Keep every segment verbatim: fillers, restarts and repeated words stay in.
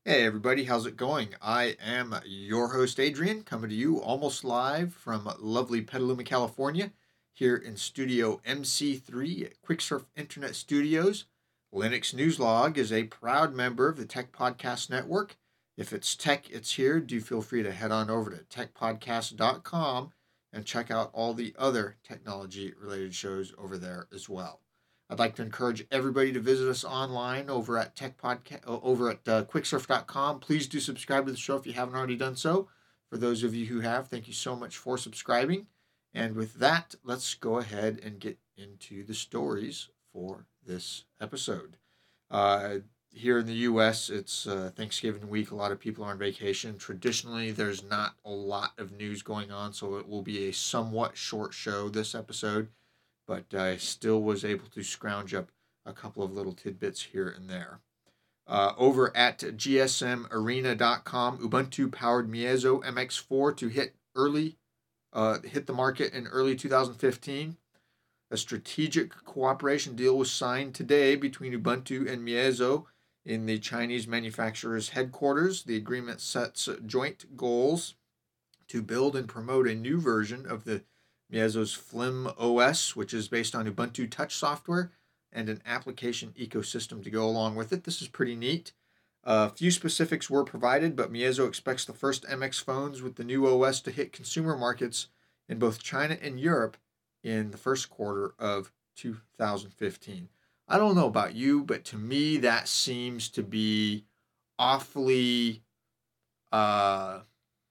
Hey everybody, how's it going? I am your host Adrian, coming to you almost live from lovely Petaluma, California, here in Studio M C three at Quicksurf Internet Studios. Linux Newslog is a proud member of the Tech Podcast Network. If it's tech, it's here. Do feel free to head on over to tech podcast dot com and check out all the other technology-related shows over there as well. I'd like to encourage everybody to visit us online over at Tech Podcast, over at uh, quicksurf dot com. Please do subscribe to the show if you haven't already done so. For those of you who have, thank you so much for subscribing. And with that, let's go ahead and get into the stories for this episode. Uh, here in the U S, it's uh, Thanksgiving week. A lot of people are on vacation. Traditionally, there's not a lot of news going on, so it will be a somewhat short show this episode. But I still was able to scrounge up a couple of little tidbits here and there. Uh, over at G S M arena dot com, Ubuntu-powered Miezo M X four to hit early, uh, hit the market in early two thousand fifteen. A strategic cooperation deal was signed today between Ubuntu and Miezo in the Chinese manufacturer's headquarters. The agreement sets joint goals to build and promote a new version of the Miezo's Flim O S, which is based on Ubuntu Touch software, and an application ecosystem to go along with it. This is pretty neat. A uh, few specifics were provided, but Miezo expects the first M X phones with the new O S to hit consumer markets in both China and Europe in the first quarter of two thousand fifteen. I don't know about you, but to me that seems to be awfully uh,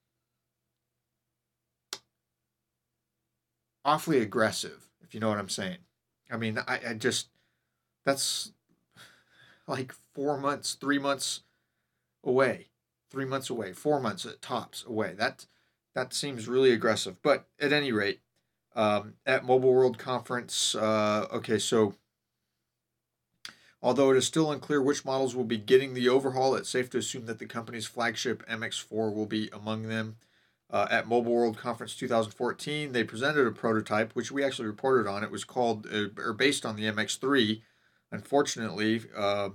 awfully aggressive, if you know what I'm saying. I mean, I, I just, that's like four months, three months away, three months away, four months at tops away. That, that seems really aggressive. But at any rate, um, at Mobile World Conference, uh, okay, so although it is still unclear which models will be getting the overhaul, it's safe to assume that the company's flagship M X four will be among them. Uh, at Mobile World Conference twenty fourteen, they presented a prototype, which we actually reported on. It was called, uh, or based on the M X three. Unfortunately, uh,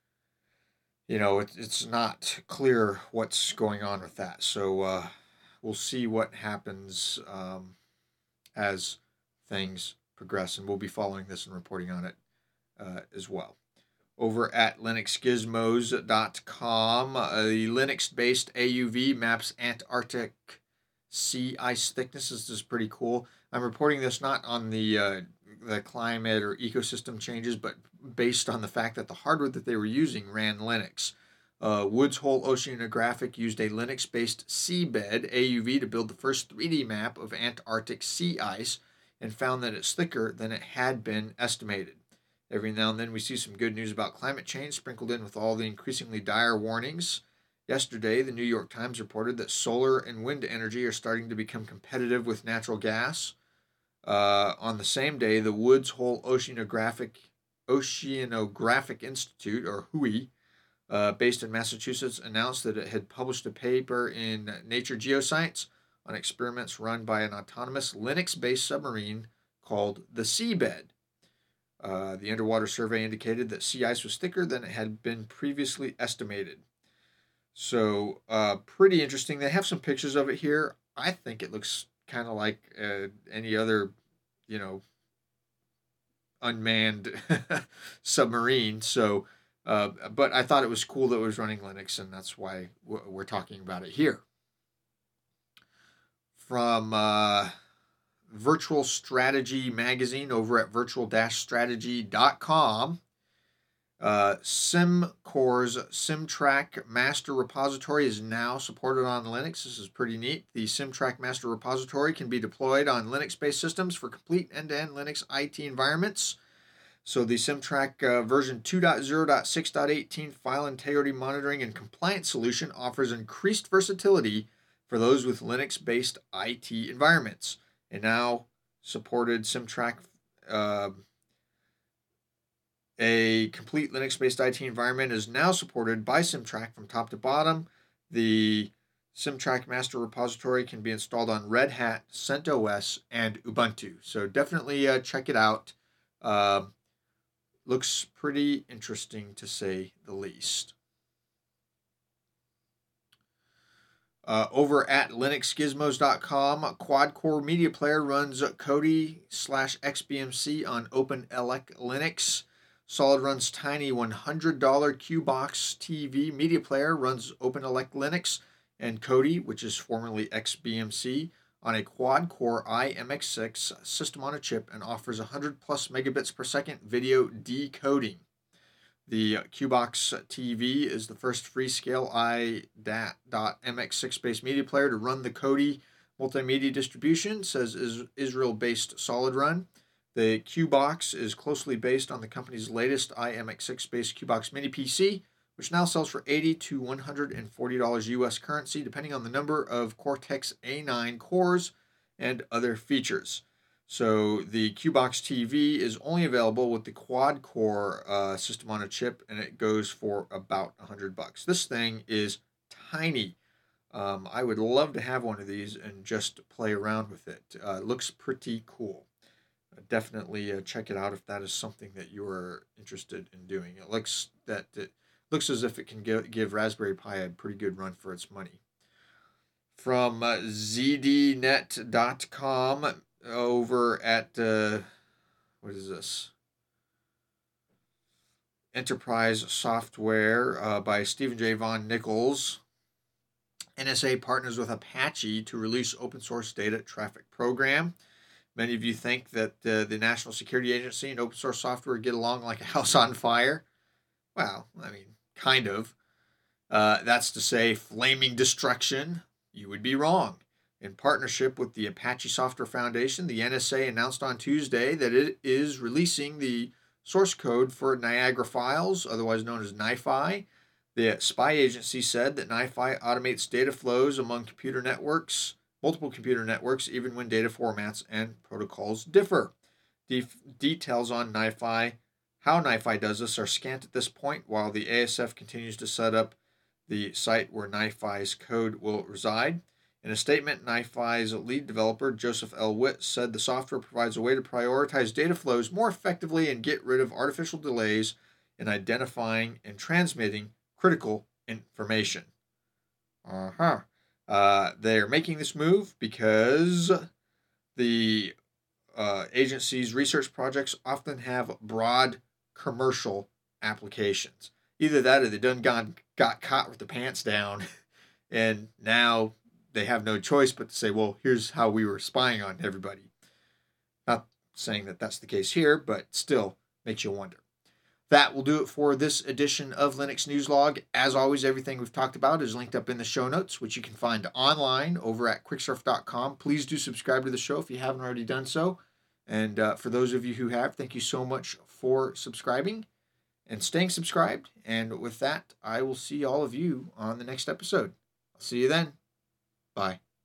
you know, it, it's not clear what's going on with that. So uh, we'll see what happens um, as things progress, and we'll be following this and reporting on it uh, as well. Over at linux gizmos dot com, uh, the Linux-based A U V maps Antarctic sea ice thicknesses. This is pretty cool. I'm reporting this not on the uh, the climate or ecosystem changes, but based on the fact that the hardware that they were using ran Linux. Uh, Woods Hole Oceanographic used a Linux-based seabed A U V to build the first three D map of Antarctic sea ice and found that it's thicker than it had been estimated. Every now and then we see some good news about climate change sprinkled in with all the increasingly dire warnings. Yesterday, the New York Times reported that solar and wind energy are starting to become competitive with natural gas. Uh, on the same day, the Woods Hole Oceanographic, Oceanographic Institute, or W H O I, uh, based in Massachusetts, announced that it had published a paper in Nature Geoscience on experiments run by an autonomous Linux-based submarine called the Seabed. Uh, the underwater survey indicated that sea ice was thicker than it had been previously estimated. So, uh, pretty interesting. They have some pictures of it here. I think it looks kind of like uh, any other, you know, unmanned submarine. So, uh, but I thought it was cool that it was running Linux, and that's why we're talking about it here. From uh, Virtual Strategy magazine over at virtual dash strategy dot com. Uh, SimCore's SimTrack Master Repository is now supported on Linux. This is pretty neat. The SimTrack Master Repository can be deployed on Linux-based systems for complete end-to-end Linux I T environments. So the SimTrack uh, version two point oh point six point eighteen file integrity monitoring and compliance solution offers increased versatility for those with Linux-based I T environments. A now supported SimTrack, uh, a complete Linux-based I T environment is now supported by SimTrack from top to bottom. The SimTrack Master Repository can be installed on Red Hat, CentOS, and Ubuntu. So definitely uh, check it out. Uh, looks pretty interesting to say the least. Uh, over at Linux Gizmos dot com, Quad Core Media Player runs Kodi slash X B M C on OpenELEC Linux. Solid Run's tiny one hundred dollars Q-Box T V media player runs OpenELEC Linux and Kodi, which is formerly X B M C, on a quad-core i M X six system on a chip and offers one hundred plus megabits per second video decoding. The Q-Box T V is the first Freescale i M X six based media player to run the Kodi multimedia distribution, says Israel-based Solid Run. The Q-Box is closely based on the company's latest i M X six based Q-Box mini P C, which now sells for eighty to one hundred forty dollars U S currency, depending on the number of Cortex A nine cores and other features. So the Q-Box T V is only available with the quad-core uh, system on a chip, and it goes for about one hundred bucks. This thing is tiny. Um, I would love to have one of these and just play around with it. Uh, it looks pretty cool. Uh, definitely uh, check it out if that is something that you are interested in doing. It looks that it looks as if it can give, give Raspberry Pi a pretty good run for its money. From uh, Z D net dot com. Over at, uh, what is this? Enterprise Software uh, by Stephen J. Von Nichols. N S A partners with Apache to release open source data traffic program. Many of you think that uh, the National Security Agency and open source software get along like a house on fire. Well, I mean, kind of. Uh, that's to say, flaming destruction. You would be wrong. In partnership with the Apache Software Foundation, the N S A announced on Tuesday that it is releasing the source code for Niagara Files, otherwise known as NiFi. The spy agency said that NiFi automates data flows among computer networks, multiple computer networks, even when data formats and protocols differ. De- details on NiFi, how NiFi does this, are scant at this point, while the A S F continues to set up the site where NiFi's code will reside. In a statement, NiFi's lead developer, Joseph L. Witt, said the software provides a way to prioritize data flows more effectively and get rid of artificial delays in identifying and transmitting critical information. Uh-huh. Uh, they are making this move because the uh, agency's research projects often have broad commercial applications. Either that or they done got, got caught with the pants down and now they have no choice but to say, well, here's how we were spying on everybody. Not saying that that's the case here, but still makes you wonder. That will do it for this edition of Linux News Log. As always, everything we've talked about is linked up in the show notes, which you can find online over at quicksurf dot com. Please do subscribe to the show if you haven't already done so. And uh, for those of you who have, thank you so much for subscribing and staying subscribed. And with that, I will see all of you on the next episode. I'll see you then. Bye.